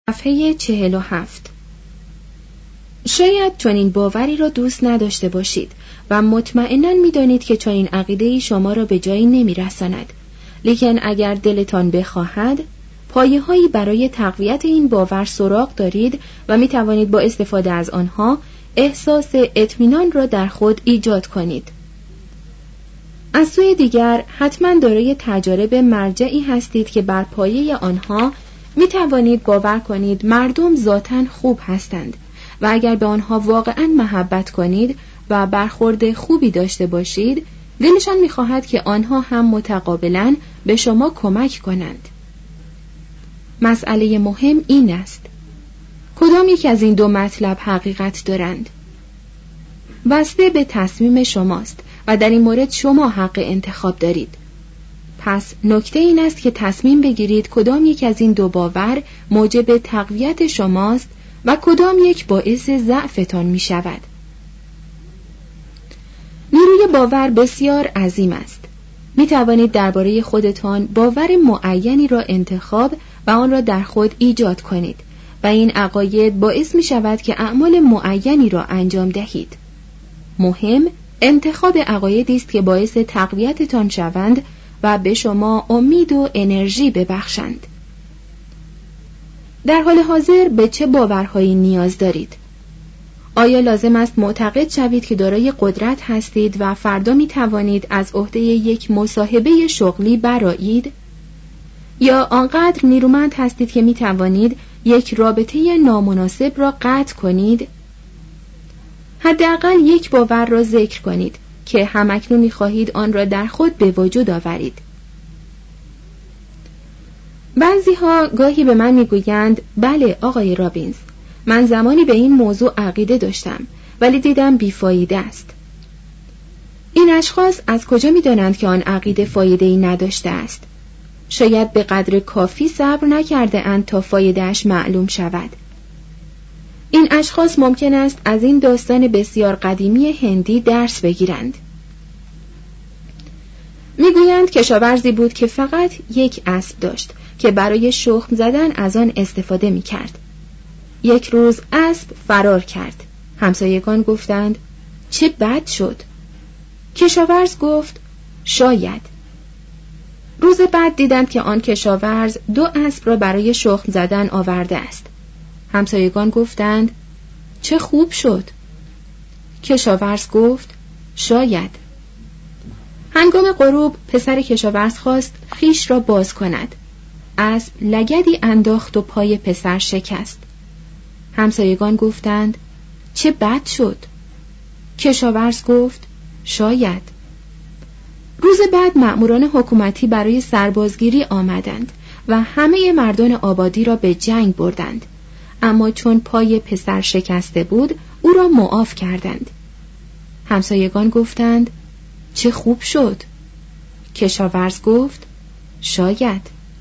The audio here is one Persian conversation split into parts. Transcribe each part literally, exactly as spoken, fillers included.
صفحه چهل و هفت. شاید چنین باوری را دوست نداشته باشید و مطمئناً می‌دانید که چنین عقیده‌ای شما را به جایی نمی‌رساند، لیکن اگر دلتان بخواهد پایه‌هایی برای تقویت این باور سراغ دارید و می‌توانید با استفاده از آنها احساس اطمینان را در خود ایجاد کنید. از سوی دیگر حتماً دارای تجارب مرجعی هستید که بر پایه آنها می توانید باور کنید مردم ذاتاً خوب هستند و اگر به آنها واقعاً محبت کنید و برخورد خوبی داشته باشید، دلشان می خواهد که آنها هم متقابلاً به شما کمک کنند. مسئله مهم این است: کدام یک از این دو مطلب حقیقت دارند؟ بسته به تصمیم شماست و در این مورد شما حق انتخاب دارید. پس نکته این است که تصمیم بگیرید کدام یک از این دو باور موجب تقویت شماست و کدام یک باعث ضعفتان می شود. نیروی باور بسیار عظیم است. می توانید درباره خودتان باور معینی را انتخاب و آن را در خود ایجاد کنید و این عقاید باعث می شود که اعمال معینی را انجام دهید. مهم انتخاب عقایدی است که باعث تقویتتان شوند و به شما امید و انرژی ببخشند. در حال حاضر به چه باورهایی نیاز دارید؟ آیا لازم است معتقد شوید که دارای قدرت هستید و فردا می توانید از عهده یک مصاحبه شغلی برآیید؟ یا آنقدر نیرومند هستید که می توانید یک رابطه نامناسب را قطع کنید؟ حداقل یک باور را ذکر کنید که همکنون می‌خواهید آن را در خود به وجود آورید. بعضی‌ها گاهی به من می‌گویند بله آقای رابینز، من زمانی به این موضوع عقیده داشتم ولی دیدم بیفایده است. این اشخاص از کجا می‌دانند که آن عقیده فایده‌ای نداشته است؟ شاید به قدر کافی صبر نکرده اند تا فایده‌اش معلوم شود. این اشخاص ممکن است از این داستان بسیار قدیمی هندی درس بگیرند. میگویند کشاورزی بود که فقط یک اسب داشت که برای شخم زدن از آن استفاده میکرد. یک روز اسب فرار کرد. همسایگان گفتند چه بد شد. کشاورز گفت شاید. روز بعد دیدند که آن کشاورز دو اسب را برای شخم زدن آورده است. همسایگان گفتند چه خوب شد. کشاورز گفت شاید. هنگام غروب پسر کشاورز خواست خیش را باز کند. اسب لگدی انداخت و پای پسر شکست. همسایگان گفتند چه بد شد. کشاورز گفت شاید. روز بعد مأموران حکومتی برای سربازگیری آمدند و همه مردان آبادی را به جنگ بردند، اما چون پای پسر شکسته بود او را معاف کردند. همسایگان گفتند چه خوب شد. کشاورز گفت شاید.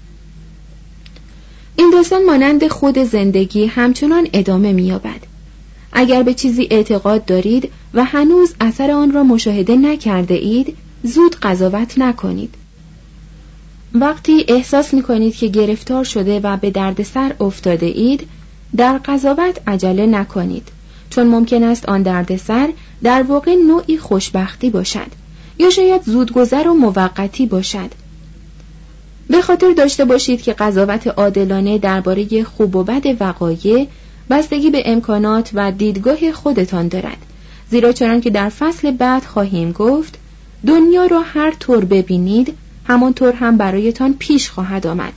این داستان مانند خود زندگی همچنان ادامه می‌یابد. اگر به چیزی اعتقاد دارید و هنوز اثر آن را مشاهده نکرده اید، زود قضاوت نکنید. وقتی احساس می‌کنید که گرفتار شده و به دردسر افتاده اید، در قضاوت عجله نکنید، چون ممکن است آن دردسر در واقع نوعی خوشبختی باشد یا شاید زودگذر و موقتی باشد. به خاطر داشته باشید که قضاوت عادلانه درباره خوب و بد وقایع بستگی به امکانات و دیدگاه خودتان دارد، زیرا چنان که در فصل بعد خواهیم گفت دنیا را هر طور ببینید همانطور هم برایتان پیش خواهد آمد.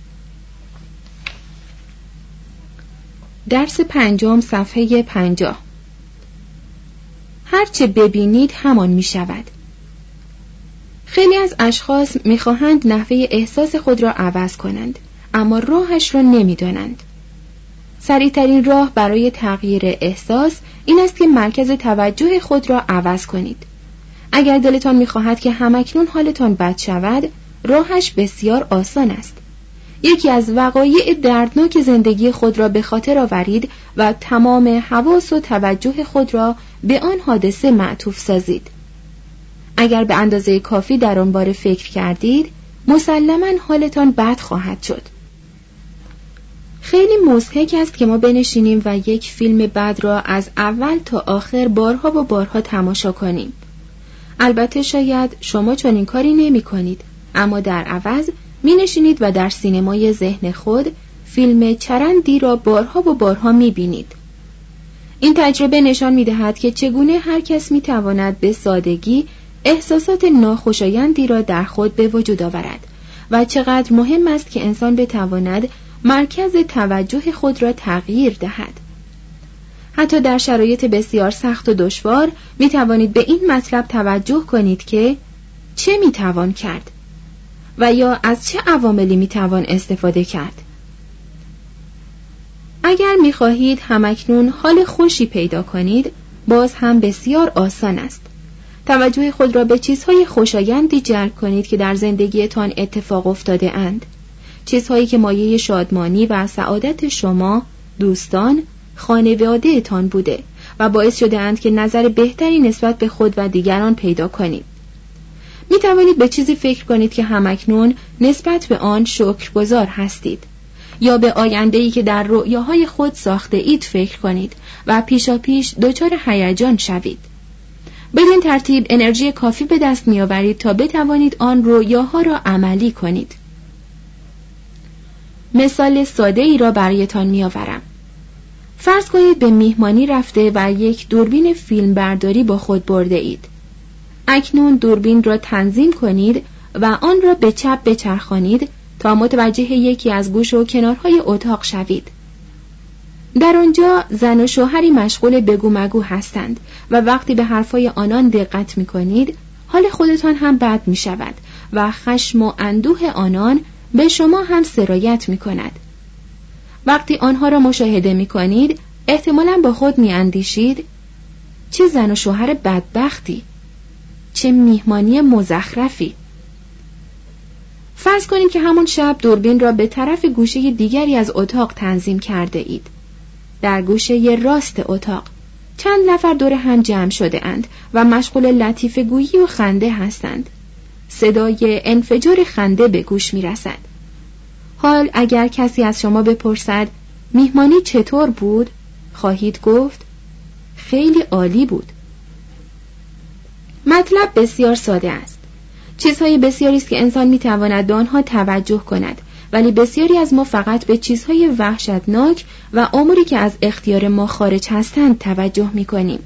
درس پنجم صفحه پنجاه. هرچه ببینید همان می شود. خیلی از اشخاص می خواهند نحوه احساس خود را عوض کنند، اما راهش را نمی دانند. سریع‌ترین راه برای تغییر احساس این است که مرکز توجه خود را عوض کنید. اگر دلتان می خواهد که همکنون حالتان بد شود، راهش بسیار آسان است. یکی از وقایع دردناک زندگی خود را به خاطر آورید و تمام حواس و توجه خود را به آن حادثه معطوف سازید. اگر به اندازه کافی در آن باره فکر کردید، مسلماً حالتان بد خواهد شد. خیلی مضحک است که ما بنشینیم و یک فیلم بد را از اول تا آخر بارها و بارها تماشا کنیم. البته شاید شما چنین کاری نمی کنید، اما در عوض می نشینید و در سینمای ذهن خود فیلم چرندی را بارها و بارها می بینید. این تجربه نشان می دهد که چگونه هر کس می تواند به سادگی احساسات ناخوشایندی را در خود به وجود آورد و چقدر مهم است که انسان بتواند مرکز توجه خود را تغییر دهد. حتی در شرایط بسیار سخت و دشوار می توانید به این مطلب توجه کنید که چه می توان کرد و یا از چه عواملی می توان استفاده کرد. اگر می خواهید همکنون حال خوشی پیدا کنید، باز هم بسیار آسان است. توجه خود را به چیزهای خوشایندی جلب کنید که در زندگیتان اتفاق افتاده اند. چیزهایی که مایه شادمانی و سعادت شما، دوستان، خانواده تان بوده و باعث شده اند که نظر بهتری نسبت به خود و دیگران پیدا کنید. می توانید به چیزی فکر کنید که همکنون نسبت به آن شکرگزار هستید، یا به آینده‌ای که در رؤیاهای خود ساخته اید فکر کنید و پیشا پیش دچار هیجان شوید. بدین ترتیب انرژی کافی به دست می آورید تا بتوانید آن رؤیاها را عملی کنید. مثال ساده ای را برایتان می آورم. فرض کنید به میهمانی رفته و یک دوربین فیلم برداری با خود برده اید. اکنون دوربین را تنظیم کنید و آن را به چپ بچرخانید تا متوجه یکی از گوش و کنارهای اتاق شوید. در آنجا زن و شوهری مشغول بگو مگو هستند و وقتی به حرفای آنان دقت می کنید، حال خودتان هم بد می شود و خشم و اندوه آنان به شما هم سرایت می کند. وقتی آنها را مشاهده می کنید، احتمالاً با خود می اندیشید چه زن و شوهر بدبختی، چه میهمانی مزخرفی. فرض کنید که همون شب دوربین را به طرف گوشه دیگری از اتاق تنظیم کرده اید. در گوشه راست اتاق چند نفر دور هم جمع شده اند و مشغول لطیفه گویی و خنده هستند. صدای انفجار خنده به گوش می رسد. حال اگر کسی از شما بپرسد میهمانی چطور بود؟ خواهید گفت خیلی عالی بود. مطلب بسیار ساده است. چیزهای بسیاری است که انسان میتواند به آنها توجه کند، ولی بسیاری از ما فقط به چیزهای وحشتناک و اموری که از اختیار ما خارج هستند توجه میکنیم.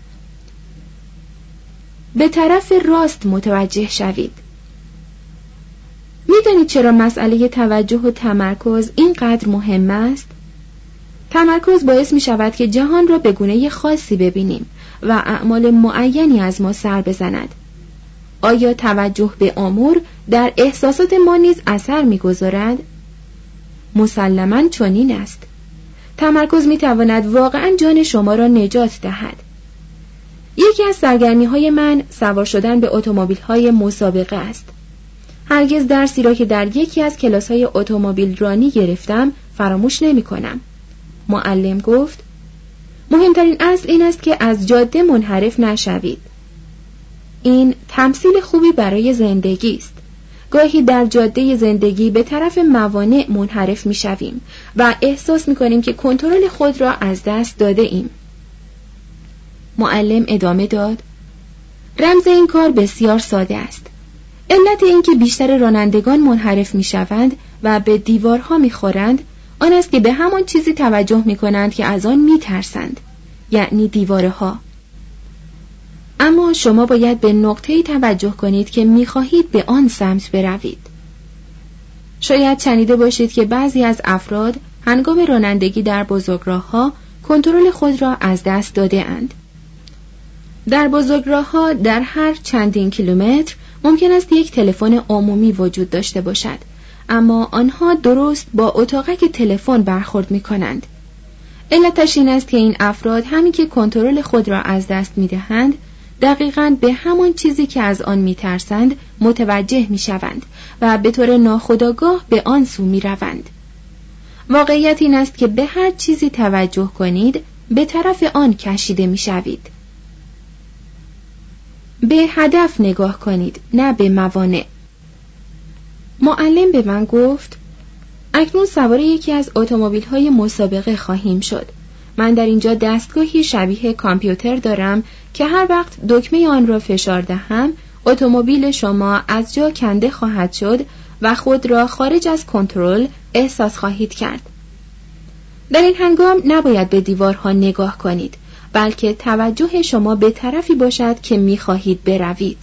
به طرف راست متوجه شوید. میدانید چرا مسئله توجه و تمرکز اینقدر مهم است؟ تمرکز باعث می شود که جهان را به گونه خاصی ببینیم و اعمال معینی از ما سر بزند. آیا توجه به امور در احساسات ما نیز اثر می‌گذارد؟ مسلماً چنین است. تمرکز می‌تواند واقعاً جان شما را نجات دهد. یکی از سرگرمی‌های من سوار شدن به اتومبیل‌های مسابقه است. هرگز درسی را که در یکی از کلاس‌های اتومبیل رانی گرفتم فراموش نمی‌کنم. معلم گفت: مهمترین اصل این است که از جاده منحرف نشوید. این تمثیل خوبی برای زندگی است. گاهی در جاده زندگی به طرف موانع منحرف می شویم و احساس می کنیم که کنترل خود را از دست داده ایم. معلم ادامه داد: رمز این کار بسیار ساده است. علت این که بیشتر رانندگان منحرف می شوند و به دیوارها می خورند آن است که به همان چیزی توجه می کنند که از آن می ترسند، یعنی دیوارها. اما شما باید به نقطه‌ای توجه کنید که می‌خواهید به آن سمت بروید. شاید شنیده باشید که بعضی از افراد هنگام رانندگی در بزرگراه‌ها کنترل خود را از دست داده اند. در بزرگراه‌ها در هر چندین کیلومتر ممکن است یک تلفن عمومی وجود داشته باشد، اما آنها درست با اتاقک تلفن برخورد می‌کنند. علتش این است که این افراد همین که کنترل خود را از دست می‌دهند، دقیقاً به همان چیزی که از آن می‌ترسند متوجه می‌شوند و به طور ناخودآگاه به آن سو می‌روند. واقعیت این است که به هر چیزی توجه کنید به طرف آن کشیده می‌شوید. به هدف نگاه کنید، نه به موانع. معلم به من گفت: اکنون سوار یکی از اتومبیل‌های مسابقه خواهیم شد. من در اینجا دستگاهی شبیه کامپیوتر دارم که هر وقت دکمه آن را فشار دهم، اتومبیل شما از جا کنده خواهد شد و خود را خارج از کنترل احساس خواهید کرد. در این هنگام نباید به دیوارها نگاه کنید، بلکه توجه شما به طرفی باشد که می‌خواهید بروید.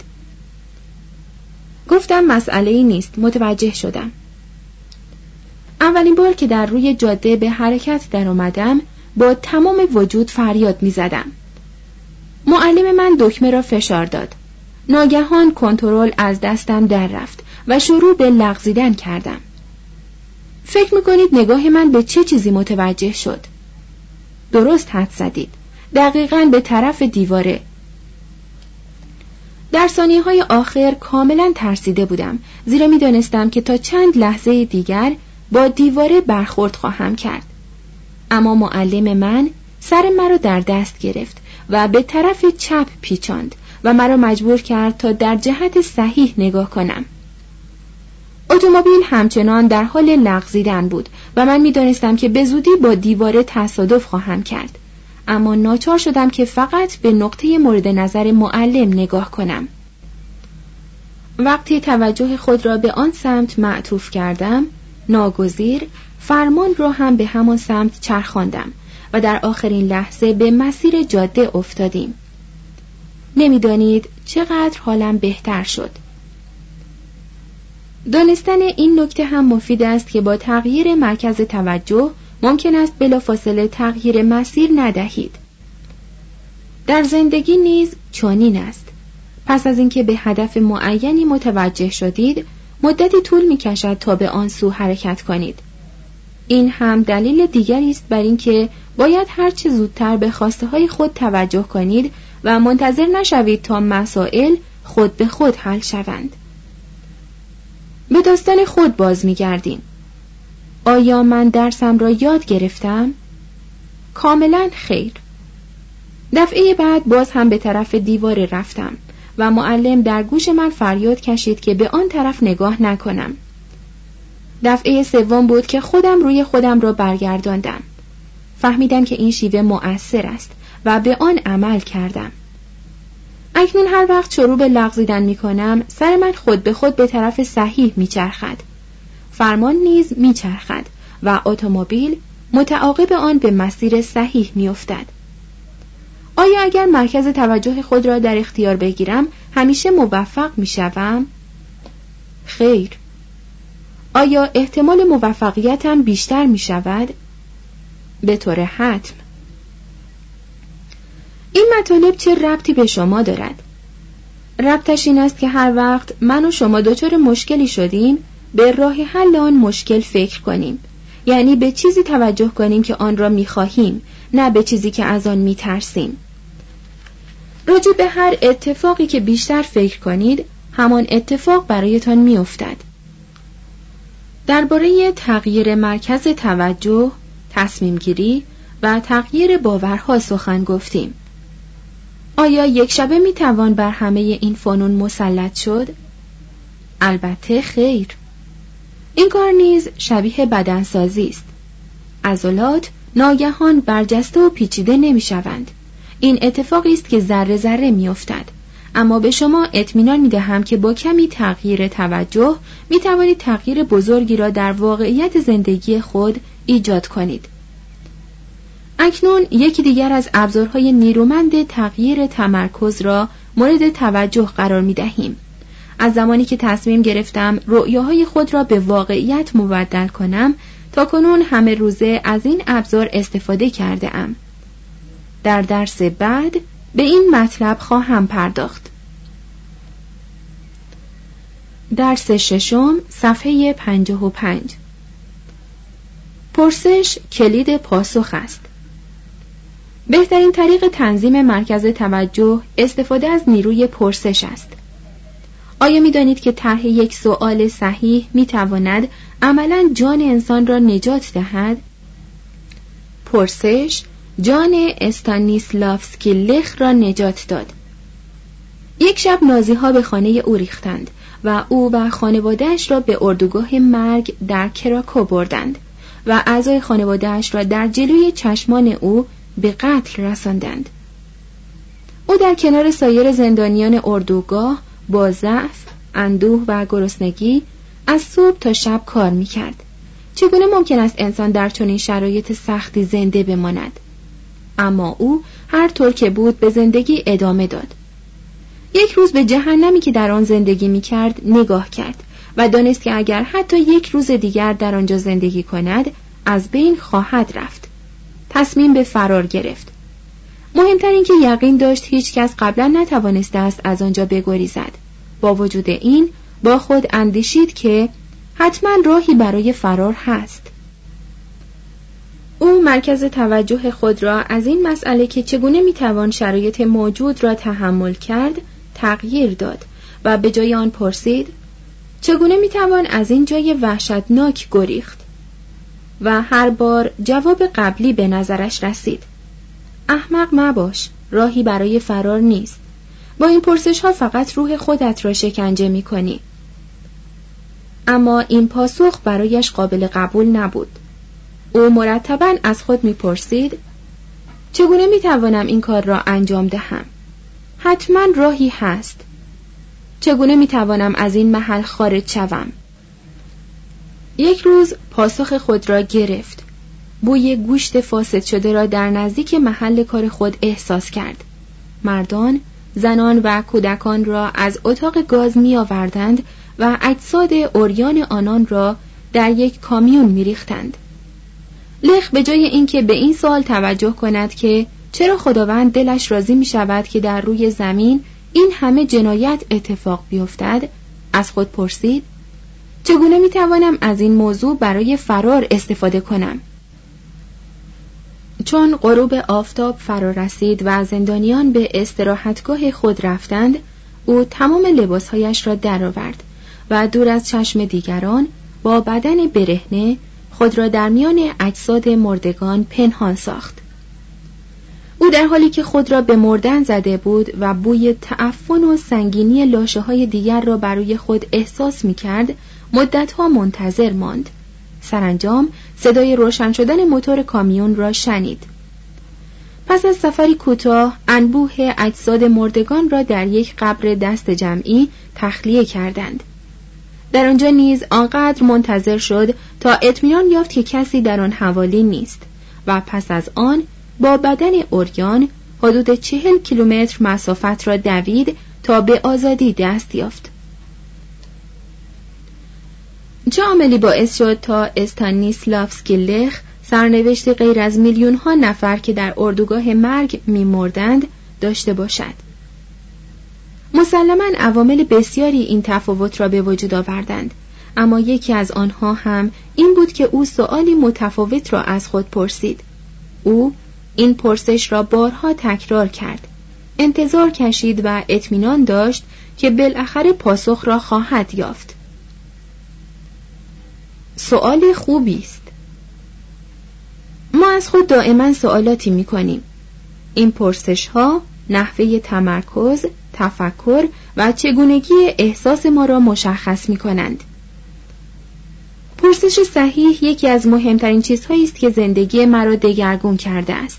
گفتم مسئله‌ای نیست، متوجه شدم. اولین بار که در روی جاده به حرکت در آمدم، با تمام وجود فریاد می زدم. معلم من دکمه را فشار داد. ناگهان کنترل از دستم در رفت و شروع به لغزیدن کردم. فکر می کنید نگاه من به چه چیزی متوجه شد؟ درست حد زدید. دقیقاً به طرف دیواره. در ثانیه‌های آخر کاملاً ترسیده بودم، زیرا می دانستم که تا چند لحظه دیگر با دیواره برخورد خواهم کرد. اما معلم من سر مرا در دست گرفت و به طرف چپ پیچاند و مرا مجبور کرد تا در جهت صحیح نگاه کنم. اتومبیل همچنان در حال لغزیدن بود و من می دانستم که به زودی با دیواره تصادف خواهم کرد، اما ناچار شدم که فقط به نقطه مورد نظر معلم نگاه کنم. وقتی توجه خود را به آن سمت معطوف کردم، ناگزیر فرمان را هم به همان سمت چرخاندم و در آخرین لحظه به مسیر جاده افتادیم. نمی‌دانید چقدر حالم بهتر شد. دانستن این نکته هم مفید است که با تغییر مرکز توجه ممکن است بلافاصله تغییر مسیر ندهید. در زندگی نیز چنین است. پس از اینکه به هدف معینی متوجه شدید، مدتی طول می‌کشد تا به آن سو حرکت کنید. این هم دلیل دیگری است بر اینکه باید هر چه زودتر به خواسته‌های خود توجه کنید و منتظر نشوید تا مسائل خود به خود حل شوند. به داستان خود باز می‌گردیم. آیا من درسم را یاد گرفتم؟ کاملاً خیر. دفعه بعد باز هم به طرف دیوار رفتم و معلم در گوش من فریاد کشید که به آن طرف نگاه نکنم. دفعه سوم بود که خودم روی خودم را برگرداندم. فهمیدم که این شیوه مؤثر است و به آن عمل کردم. اکنون هر وقت شروع به لغزیدن می کنم، سر من خود به خود به طرف صحیح می چرخد. فرمان نیز می چرخد و اتومبیل متعاقب آن به مسیر صحیح می افتد. آیا اگر مرکز توجه خود را در اختیار بگیرم همیشه موفق می شوم؟ خیر. آیا احتمال موفقیتم بیشتر می شود؟ به طور حتم. این مطالب چه ربطی به شما دارد؟ ربطش این است که هر وقت من و شما دچار مشکلی شدیم، به راه حل آن مشکل فکر کنیم. یعنی به چیزی توجه کنیم که آن را می خواهیم، نه به چیزی که از آن می ترسیم. راجع به هر اتفاقی که بیشتر فکر کنید، همان اتفاق برایتان می افتد. درباره تغییر مرکز توجه، تصمیم گیری و تغییر باورها سخن گفتیم. آیا یک شبه می توان بر همه این فنون مسلط شد؟ البته خیر. این کار نیز شبیه بدنسازی است. عضلات ناگهان برجسته و پیچیده نمی شوند. این اتفاقی است که ذره ذره می افتد. اما به شما اطمینان می دهم که با کمی تغییر توجه می توانید تغییر بزرگی را در واقعیت زندگی خود ایجاد کنید. اکنون یکی دیگر از ابزارهای نیرومند تغییر تمرکز را مورد توجه قرار می دهیم. از زمانی که تصمیم گرفتم رؤیاهای خود را به واقعیت مبدل کنم، تا کنون همه روزه از این ابزار استفاده کرده ام. در درس بعد به این مطلب خواهم پرداخت. درس ششم، صفحه پنجاه و پنج. پرسش کلید پاسخ است. بهترین طریق تنظیم مرکز توجه استفاده از نیروی پرسش است. آیا می دانید که طرح یک سؤال صحیح می تواند عملاً جان انسان را نجات دهد؟ پرسش جان استانیسلافسکی لخ را نجات داد. یک شب نازی‌ها به خانه او ریختند و او و خانواده‌اش را به اردوگاه مرگ در کراکو بردند و اعضای خانواده‌اش را در جلوی چشمان او به قتل رساندند. او در کنار سایر زندانیان اردوگاه با ضعف، اندوه و گرسنگی از صبح تا شب کار می‌کرد. چگونه ممکن است انسان در چنین شرایط سختی زنده بماند؟ اما او هر طور که بود به زندگی ادامه داد. یک روز به جهنمی که در آن زندگی می‌کرد نگاه کرد و دانست که اگر حتی یک روز دیگر در آنجا زندگی کند از بین خواهد رفت. تصمیم به فرار گرفت. مهمتر این که یقین داشت هیچ کس قبلا نتوانسته است از آنجا بگریزد. با وجود این با خود اندیشید که حتما راهی برای فرار هست. او مرکز توجه خود را از این مسئله که چگونه میتوان شرایط موجود را تحمل کرد تغییر داد و به جای آن پرسید چگونه میتوان از این جای وحشتناک گریخت؟ و هر بار جواب قبلی به نظرش رسید. احمق مباش، راهی برای فرار نیست. با این پرسش ها فقط روح خودت را شکنجه می کنی. اما این پاسخ برایش قابل قبول نبود. او مرتباً از خود می پرسید چگونه می توانم این کار را انجام دهم؟ حتما راهی هست. چگونه می توانم از این محل خارج شوم؟ یک روز پاسخ خود را گرفت. بوی گوشت فاسد شده را در نزدیک محل کار خود احساس کرد. مردان، زنان و کودکان را از اتاق گاز می آوردند و اجساد عریان آنان را در یک کامیون می ریختند. لخ به جای اینکه به این سوال توجه کند که چرا خداوند دلش راضی می شود که در روی زمین این همه جنایت اتفاق بیفتد، از خود پرسید چگونه می توانم از این موضوع برای فرار استفاده کنم؟ چون غروب آفتاب فرا رسید و زندانیان به استراحتگاه خود رفتند، او تمام لباسهایش را درآورد و دور از چشم دیگران با بدن برهنه خود را در میان اجساد مردگان پنهان ساخت. او در حالی که خود را به مردن زده بود و بوی تعفن و سنگینی لاشه‌های دیگر را برای خود احساس می‌کرد، مدت‌ها منتظر ماند. سرانجام صدای روشن شدن موتور کامیون را شنید. پس از سفری کوتاه انبوه اجساد مردگان را در یک قبر دست جمعی تخلیه کردند. در آنجا نیز آنقدر منتظر شد تا اطمینان یافت که کسی در آن حوالی نیست و پس از آن با بدن عریان حدود چهل کیلومتر مسافت را دوید تا به آزادی دست یافت. چه عاملی باعث شد تا استانیسلافسکی لخ سرنوشتی غیر از میلیون ها نفر که در اردوگاه مرگ می‌مردند داشته باشد؟ مسلماً عوامل بسیاری این تفاوت را به وجود آوردند، اما یکی از آنها هم این بود که او سؤالی متفاوت را از خود پرسید. او این پرسش را بارها تکرار کرد، انتظار کشید و اطمینان داشت که بالاخره پاسخ را خواهد یافت. سؤال خوبی است. ما از خود دائما سوالاتی می‌کنیم. این پرسش‌ها نحوه تمرکز، تفکر و چگونگی احساس ما را مشخص می‌کنند. پرسش صحیح یکی از مهمترین چیزهایی است که زندگی مرا دگرگون کرده است.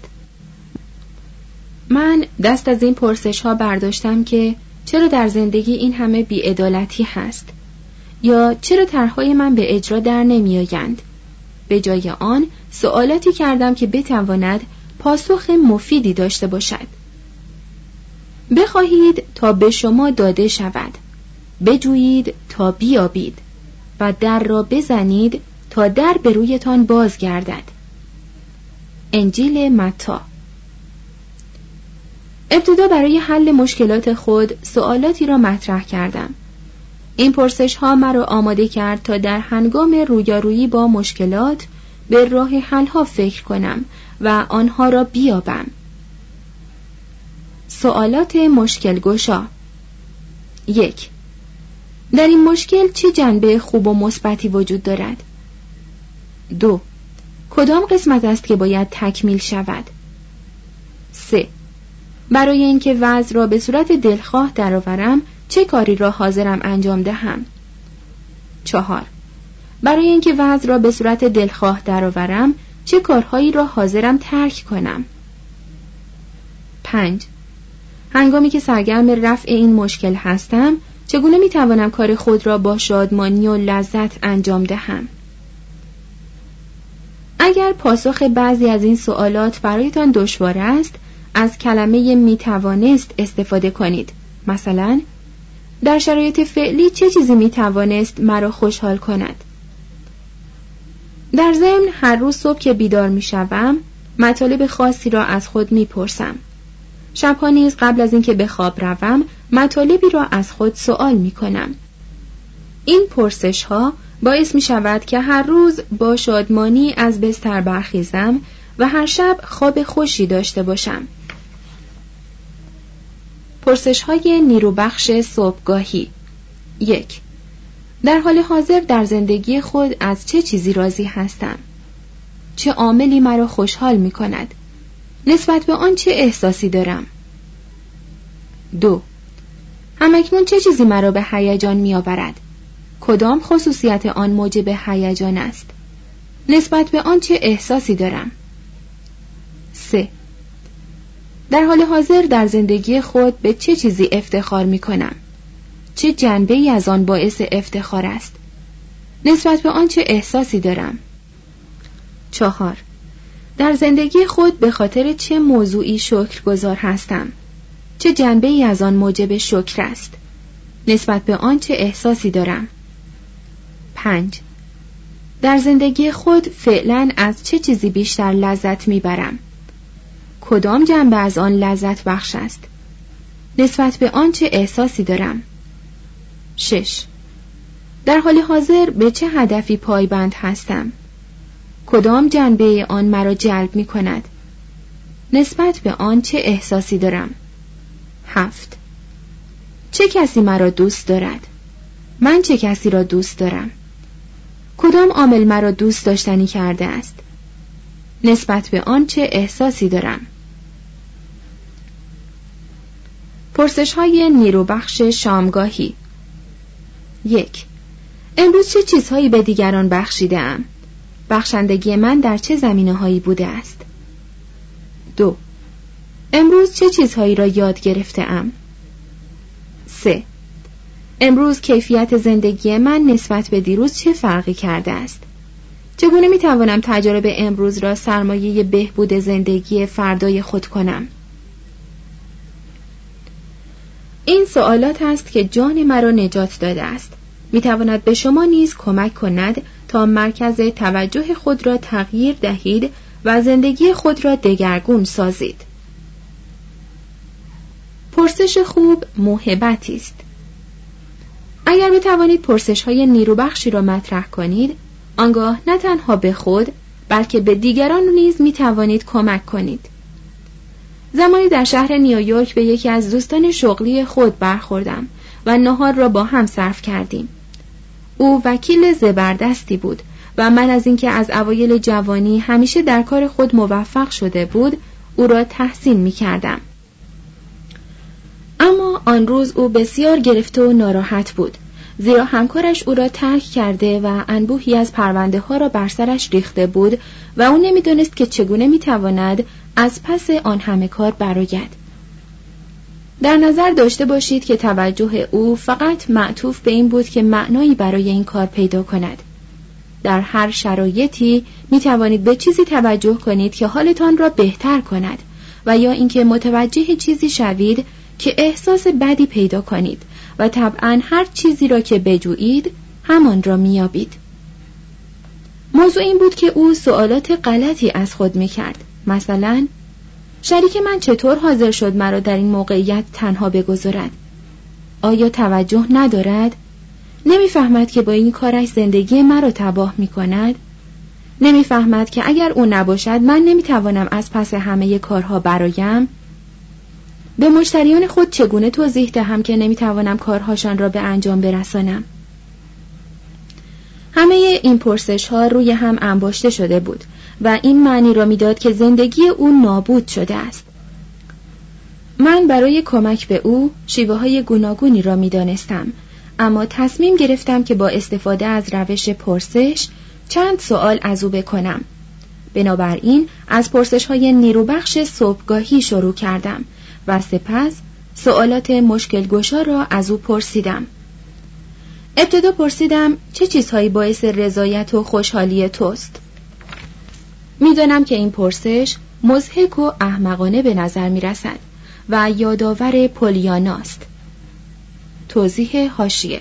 من دست از این پرسش‌ها برداشتم که چرا در زندگی این همه بی‌عدالتی هست؟ یا چرا طرح‌های من به اجرا در نمی‌آیند؟ به جای آن سوالاتی کردم که بتواند پاسخ مفیدی داشته باشد. بخواهید تا به شما داده شود، بجویید تا بیابید و در را بزنید تا در به رویتان بازگردد. انجیل متی. ابتدا برای حل مشکلات خود سوالاتی را مطرح کردم. این پرسش ها مرا آماده کرد تا در هنگام رویارویی با مشکلات به راه حل ها فکر کنم و آنها را بیابم. سوالات مشکل گشا. یک. در این مشکل چه جنبه خوب و مثبتی وجود دارد؟ دو. کدام قسمت است که باید تکمیل شود؟ سه. برای اینکه وضع را به صورت دلخواه درآورم چه کاری را حاضرم انجام دهم؟ چهار. برای اینکه وضع را به صورت دلخواه درآورم چه کارهایی را حاضرم ترک کنم؟ پنج. هنگامی که سرگرم رفع این مشکل هستم چگونه میتوانم کار خود را با شادمانی و لذت انجام دهم؟ اگر پاسخ بعضی از این سوالات برایتان دشوار است از کلمه میتوانست استفاده کنید. مثلا در شرایط فعلی چه چیزی میتوانست مرا خوشحال کند؟ در ضمن هر روز صبح که بیدار میشوم مطالب خاصی را از خود میپرسم. شبها نیز قبل از اینکه به خواب روم مطالبی را از خود سوال میکنم. این پرسش ها باعث می شود که هر روز با شادمانی از بستر برخیزم و هر شب خواب خوشی داشته باشم. پرسش های نیروبخش صبحگاهی. یک. در حال حاضر در زندگی خود از چه چیزی راضی هستم؟ چه عاملی مرا خوشحال می کند؟ نسبت به آن چه احساسی دارم؟ دو. همکنون چه چیزی مرا به هیجان می آورد؟ کدام خصوصیت آن موجب هیجان است؟ نسبت به آن چه احساسی دارم؟ سه. در حال حاضر در زندگی خود به چه چیزی افتخار می کنم؟ چه جنبه‌ای از آن باعث افتخار است؟ نسبت به آن چه احساسی دارم؟ چهار. در زندگی خود به خاطر چه موضوعی شکرگزار هستم؟ چه جنبه‌ای از آن موجب شکر است؟ نسبت به آن چه احساسی دارم؟ پنج. در زندگی خود فعلاً از چه چیزی بیشتر لذت میبرم؟ کدام جنبه از آن لذت بخش است؟ نسبت به آن چه احساسی دارم؟ شش. در حال حاضر به چه هدفی پایبند هستم؟ کدام جنبه آن مرا جلب می کند؟ نسبت به آن چه احساسی دارم؟ هفت. چه کسی مرا دوست دارد؟ من چه کسی را دوست دارم؟ کدام عامل مرا دوست داشتنی کرده است؟ نسبت به آن چه احساسی دارم؟ پرسش های نیروبخش شامگاهی. یک. امروز چه چیزهایی به دیگران بخشیده‌ام؟ بخشندگی من در چه زمینه‌هایی بوده است؟ دو. امروز چه چیزهایی را یاد گرفته‌ام؟ سه. امروز کیفیت زندگی من نسبت به دیروز چه فرقی کرده است؟ چگونه می توانم تجارب امروز را سرمایه بهبود زندگی فردای خود کنم؟ این سوالات است که جان مرا نجات داده است. می تواند به شما نیز کمک کند تا مرکز توجه خود را تغییر دهید و زندگی خود را دگرگون سازید. پرسش خوب موهبتی است. اگر بتوانید پرسش‌های نیروبخشی را مطرح کنید، آنگاه نه تنها به خود بلکه به دیگران نیز می‌توانید کمک کنید. زمانی در شهر نیویورک به یکی از دوستان شغلی خود برخوردم و نهار را با هم صرف کردیم. او وکیل زبردستی بود و من از اینکه از اوایل جوانی همیشه در کار خود موفق شده بود، او را تحسین می‌کردم. اما آن روز او بسیار گرفته و ناراحت بود، زیرا همکارش او را ترک کرده و انبوهی از پرونده ها را بر سرش ریخته بود و او نمی‌دانست که چگونه می‌تواند از پس آن همه کار برآید. در نظر داشته باشید که توجه او فقط معطوف به این بود که معنایی برای این کار پیدا کند. در هر شرایطی می‌توانید به چیزی توجه کنید که حالتان را بهتر کند و یا اینکه متوجه چیزی شوید که احساس بدی پیدا کنید و طبعاً هر چیزی را که بجویید همان را میابید. موضوع این بود که او سوالات غلطی از خود میکرد. مثلا شریک من چطور حاضر شد مرا در این موقعیت تنها بگذارد؟ آیا توجه ندارد؟ نمیفهمد که با این کارش زندگی مرا تباه میکند؟ نمیفهمد که اگر او نباشد من نمیتوانم از پس همه کارها برآیم؟ به مشتریان خود چگونه توضیح دهم که نمیتوانم کارهاشان را به انجام برسانم؟ همه این پرسش ها روی هم انباشته شده بود و این معنی را میداد که زندگی او نابود شده است. من برای کمک به او شیوه های گوناگونی را می دانستم، اما تصمیم گرفتم که با استفاده از روش پرسش چند سوال از او بکنم. بنابراین از پرسش های نیروبخش صبحگاهی شروع کردم و سپس سوالات مشکل گشا را از او پرسیدم. ابتدا پرسیدم چه چیزهایی باعث رضایت و خوشحالی توست؟ میدانم که این پرسش مضحک و احمقانه به نظر می رسد و یادآور پولیاناست. توضیح حاشیه: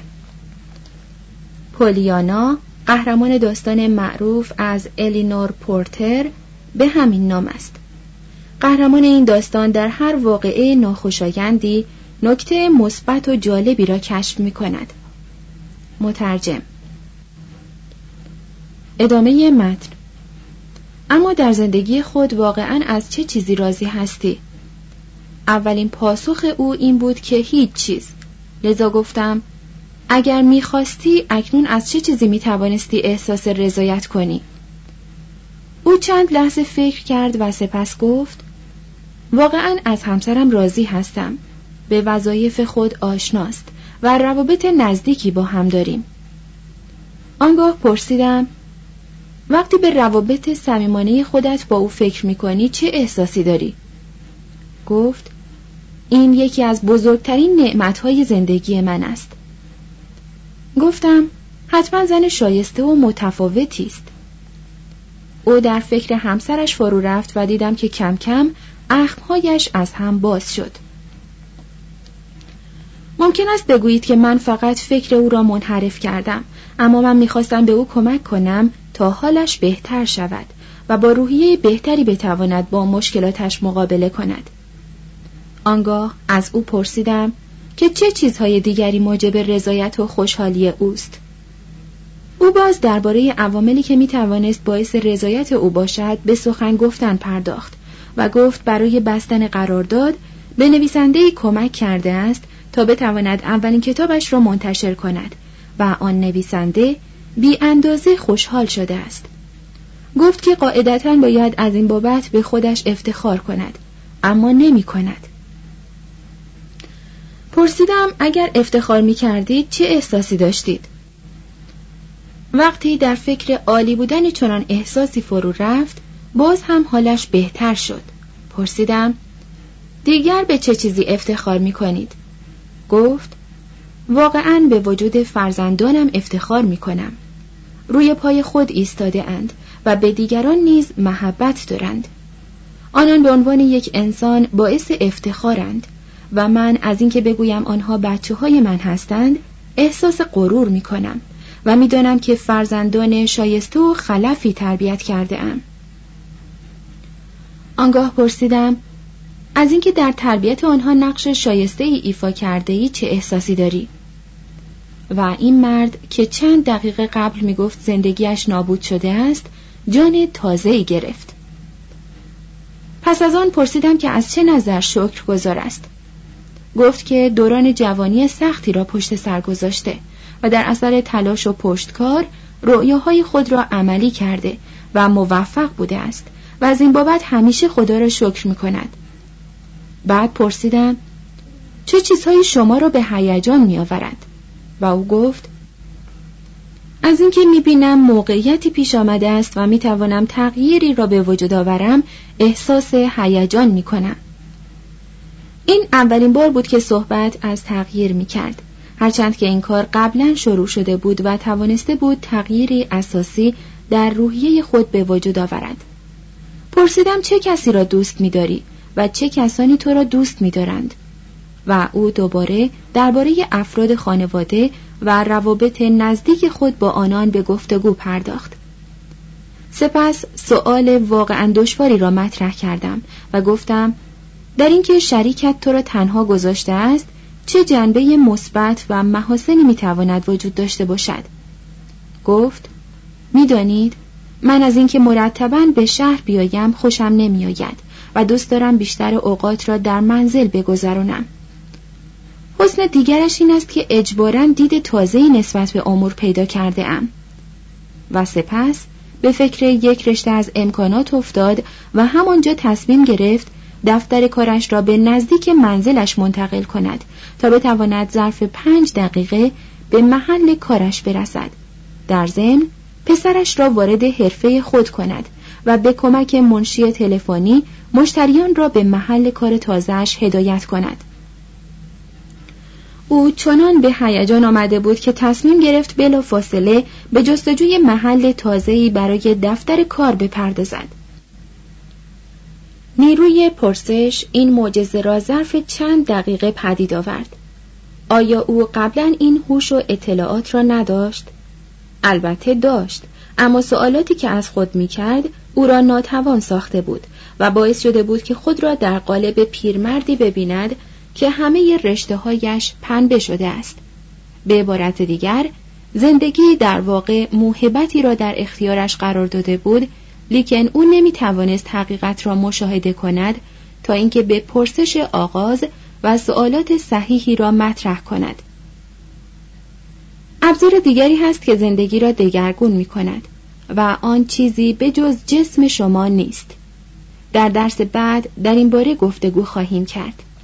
پولیانا قهرمان داستان معروف از الینور پورتر به همین نام است. قهرمان این داستان در هر واقعه ناخوشایندی نکته مثبت و جالبی را کشف می کند. مترجم. ادامه متن. اما در زندگی خود واقعاً از چه چیزی راضی هستی؟ اولین پاسخ او این بود که هیچ چیز. لذا گفتم اگر می‌خواستی اکنون از چه چیزی می‌توانستی احساس رضایت کنی؟ او چند لحظه فکر کرد و سپس گفت واقعاً از همسرم راضی هستم. به وظایف خود آشناست و روابط نزدیکی با هم داریم. آنگاه پرسیدم وقتی به روابط صمیمانه خودت با او فکر می‌کنی چه احساسی داری؟ گفت این یکی از بزرگترین نعمت‌های زندگی من است. گفتم حتما زن شایسته و متفاوتی است. او در فکر همسرش فرو رفت و دیدم که کم کم اخم‌هایش از هم باز شد. ممکن است بگویید که من فقط فکر او را منحرف کردم، اما من می‌خواستم به او کمک کنم تا حالش بهتر شود و با روحیه بهتری بتواند با مشکلاتش مقابله کند. آنگاه از او پرسیدم که چه چیزهای دیگری موجب رضایت و خوشحالی اوست. او باز درباره عواملی که میتوانست باعث رضایت او باشد به سخن گفتن پرداخت و گفت برای بستن قرارداد به نویسنده‌ای کمک کرده است تا بتواند اولین کتابش را منتشر کند و آن نویسنده بی اندازه خوشحال شده است. گفت که قاعدتاً باید از این بابت به خودش افتخار کند، اما نمی کند. پرسیدم اگر افتخار می کردید چه احساسی داشتید؟ وقتی در فکر عالی بودن چنان احساسی فرو رفت باز هم حالش بهتر شد. پرسیدم دیگر به چه چیزی افتخار می کنید؟ گفت واقعاً به وجود فرزندانم افتخار می کنم. روی پای خود ایستاده اند و به دیگران نیز محبت دارند. آنان به عنوان یک انسان باعث افتخارند و من از اینکه بگویم آنها بچه های من هستند احساس غرور می کنم و می دانم که فرزندان شایسته و خلفی تربیت کرده ام. آنگاه پرسیدم از اینکه در تربیت آنها نقش شایسته ای ایفا کرده ای چه احساسی داری؟ و این مرد که چند دقیقه قبل می گفت زندگیش نابود شده است جان تازه‌ای گرفت. پس از آن پرسیدم که از چه نظر شکرگزار است. گفت که دوران جوانی سختی را پشت سر گذاشته و در اثر تلاش و پشتکار رؤیاهای خود را عملی کرده و موفق بوده است و از این بابت همیشه خدا را شکر می کند. بعد پرسیدم چه چیزهایی شما را به هیجان می آورد؟ و او گفت از اینکه می بینم موقعیتی پیش آمده است و می توانم تغییری را به وجود آورم احساس هیجان می کنم. این اولین بار بود که صحبت از تغییر می کرد، هرچند که این کار قبلا شروع شده بود و توانسته بود تغییری اساسی در روحیه خود به وجود آورد. پرسیدم چه کسی را دوست می داری و چه کسانی تو را دوست می دارند؟ و او دوباره درباره افراد خانواده و روابط نزدیک خود با آنان به گفتگو پرداخت. سپس سؤال واقعا دشواری را مطرح کردم و گفتم در اینکه شریکت تو را تنها گذاشته است چه جنبه مثبت و محاسنی میتواند وجود داشته باشد؟ گفت میدانید من از اینکه مرتباً به شهر بیایم خوشم نمیآید و دوست دارم بیشتر اوقات را در منزل بگذرانم. حسن دیگرش این است که اجباراً دید تازه‌ای نسبت به امور پیدا کرده ام. و سپس به فکر یک رشته از امکانات افتاد و همانجا تصمیم گرفت دفتر کارش را به نزدیک منزلش منتقل کند تا بتواند ظرف پنج دقیقه به محل کارش برسد. در ضمن پسرش را وارد حرفه خود کند و به کمک منشی تلفنی مشتریان را به محل کار تازه‌اش هدایت کند. او چنان به هیجان آمده بود که تصمیم گرفت بلافاصله به جستجوی محل تازه‌ای برای دفتر کار بپردازد. نیروی پرسش این معجزه را ظرف چند دقیقه پدید آورد. آیا او قبلا این هوش و اطلاعات را نداشت؟ البته داشت، اما سوالاتی که از خود می‌کرد او را ناتوان ساخته بود و باعث شده بود که خود را در قالب پیرمردی ببیند که همه رشته‌هایش پنبه شده است. به عبارت دیگر، زندگی در واقع موهبتی را در اختیارش قرار داده بود، لیکن او نمی‌توانست حقیقت را مشاهده کند تا اینکه به پرسش آغاز و سوالات صحیحی را مطرح کند. ابزار دیگری هست که زندگی را دگرگون می‌کند و آن چیزی به جز جسم شما نیست. در درس بعد در این باره گفتگو خواهیم کرد.